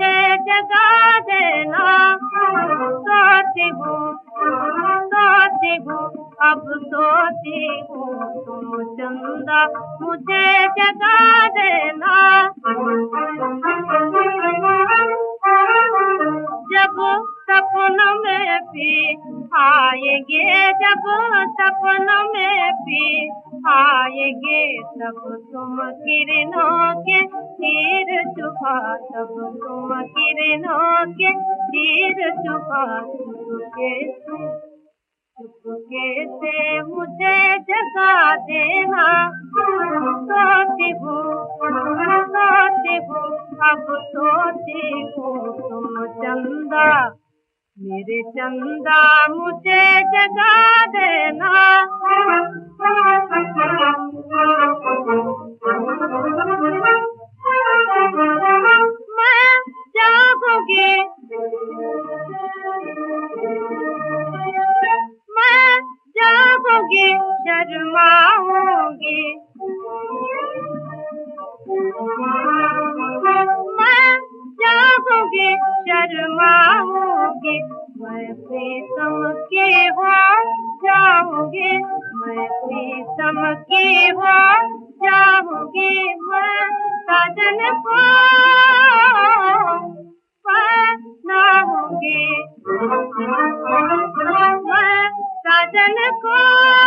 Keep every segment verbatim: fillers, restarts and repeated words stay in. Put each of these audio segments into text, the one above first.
मुझे जगा देना। सोती हूँ सोती हूँ अब सोती हूँ, तुम चंदा मुझे जगा देना। जब सपनों में भी आएंगे, जब सपनों में भी आएंगे, तब तुम किरणों के तीर चुका, तब तुम किरणों के तीर चुका। चुपके से चुपके से मुझे जगा देना। सोती हूँ सोती हूँ अब सोती हूँ, तुम चंदा मेरे चंदा मुझे जगा देना। मैं जागूंगी मैं जागूंगी शर्माऊंगी, मैं जागूंगी शर्माऊंगी, मैं प्रीतम की हो जाऊंगी, मैं प्रीतम की हो जाऊंगी। मैं साजन को पहनाऊंगी, मैं साजन को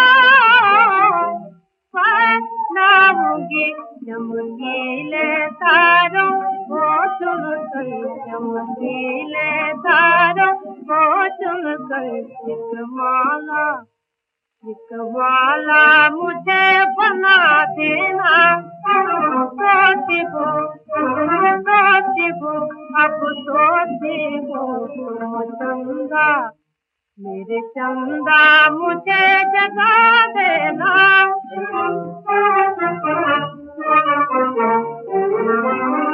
पहनाऊंगी। चमकीले तारों को चुनकर, चमकीले तारों को चुनकर एक माला एक माला मुझे बना देना। सोती हूँ सोती हूँ अब सोती हूँ, तुम चंदा मेरे चंदा मुझे जगा देना।